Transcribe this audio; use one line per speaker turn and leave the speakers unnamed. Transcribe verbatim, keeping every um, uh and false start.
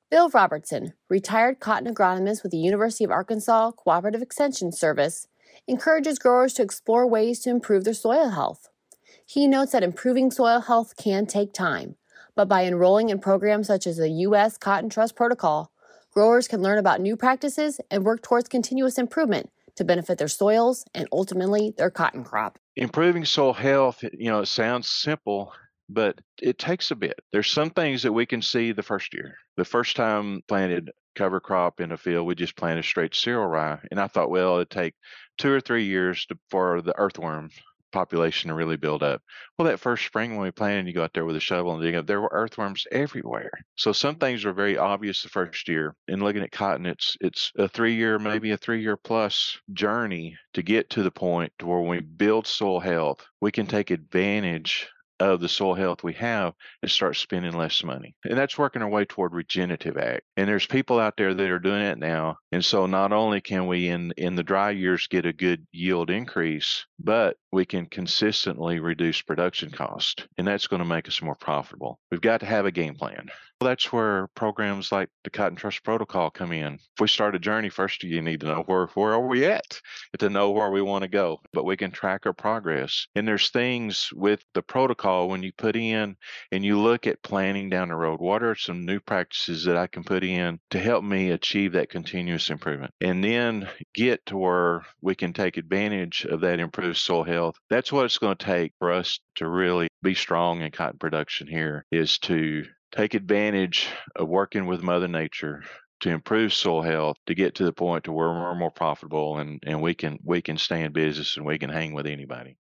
Bill Robertson, retired cotton agronomist with the University of Arkansas Cooperative Extension Service, encourages growers to explore ways to improve their soil health. He notes that improving soil health can take time, but by enrolling in programs such as the U S Cotton Trust Protocol, growers can learn about new practices and work towards continuous improvement to benefit their soils and ultimately their cotton crop.
Improving soil health, you know, it sounds simple, but it takes a bit. There's some things that we can see the first year. The first time planted cover crop in a field, we just planted straight cereal rye. And I thought, well, it'd take two or three years to, for the earthworm population to really build up. Well, that first spring when we planted, you go out there with a shovel and dig up, there were earthworms everywhere. So some things are very obvious the first year. And looking at cotton, it's it's a three-year, maybe a three-year plus journey to get to the point to where when we build soil health, we can take advantage of the soil health we have and start spending less money. And that's working our way toward regenerative ag. And there's people out there that are doing it now. And so not only can we in in the dry years get a good yield increase, but we can consistently reduce production cost. And that's going to make us more profitable. We've got to have a game plan. Well, that's where programs like the Cotton Trust Protocol come in. If we start a journey, first you need to know where, where are we at to know where we want to go. But we can track our progress. And there's things with the protocol when you put in and you look at planning down the road, what are some new practices that I can put in to help me achieve that continuous improvement? And then get to where we can take advantage of that improved soil health. That's what it's going to take for us to really be strong in cotton production here, is to take advantage of working with Mother Nature to improve soil health, to get to the point to where we're more profitable and, and we can we can stay in business and we can hang with anybody.